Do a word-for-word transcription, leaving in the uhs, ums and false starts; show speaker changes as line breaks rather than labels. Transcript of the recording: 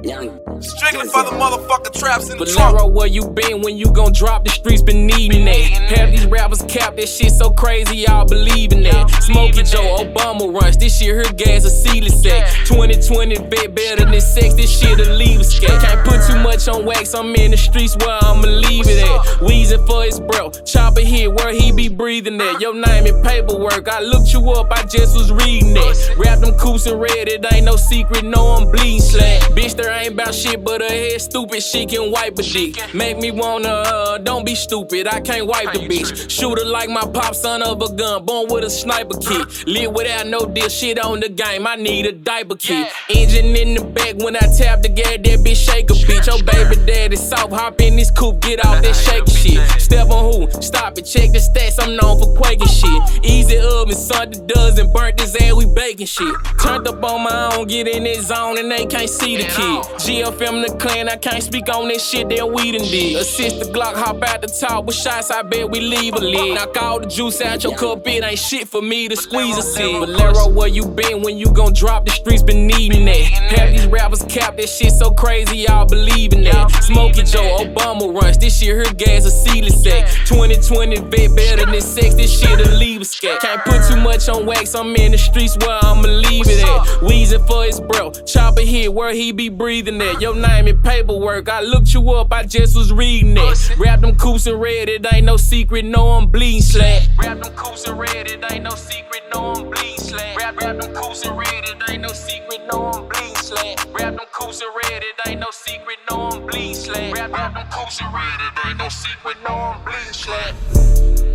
Young.
Strictly for the motherfucking traps in the
Bolero,
trunk.
where you been when you gon' drop? The streets been needing that. Have these rappers cap that shit so crazy, y'all believing that. Smokey Joe, Obama runs. This shit her gas a ceiling set. twenty twenty bet better than sex. This shit a leave a scat. Can't put too much on wax. I'm in the streets where I'ma leave it at. Wheezing for his bro. Chopper here where he be breathing at. Your name and paperwork. I looked you up. I just was reading that. Wrap them coops and red. It ain't no secret. No, I'm bleeding slack. Bitch, there ain't about shit but her head stupid. She can wipe a dick. Make me wanna, uh, don't be stupid. I can't wipe the bitch. Shoot her like my pop, son of a gun. Born with a sniper kit. Live without no deal shit on the game. I need a diaper kit. Engine in the back when I tap the gas, that bitch shake a bitch. Your baby daddy soft, hop in this coupe, get off that shaky shit. Step on who? Stop it, check the stats. I'm known for quaking shit. Easy oven, son the dozen, burnt his ass, we baking shit. Turned up on my own, get in this zone and they can't see the kid. G F M the clan, I can't speak on this shit that we done did. Assist the Glock, hop out the top with shots, I bet we leave a lid. Knock all the juice out your cup, it ain't shit for me to squeeze a seed. Bolero, where you been when you gon' drop? The streets been needing that. Have these rappers cap that shit so crazy, y'all believing that. Smokey Joe, Obama runs. This shit her gas a ceiling set. twenty twenty bet better than sex. This shit a leave a scat. Can't put too much on wax. I'm in the streets where I'ma leave it at. Wheezing for his bro. Chopper here where he be breathing at. Your name and paperwork. I looked you up. I just was reading it. Wrap them coops and red. It ain't no secret. No, I'm bleeding slack. Wrap them coops and red. It ain't no secret. No, I'm bleeding slack. Wrap, wrap them coops and red. It ain't no secret. No, I'm bleeding slack. Wrap them coops and red. It ain't no secret. No, I'm bleeding slack. Wrap, wrap them coops and red. It ain't no secret. No, I'm bleeding slack.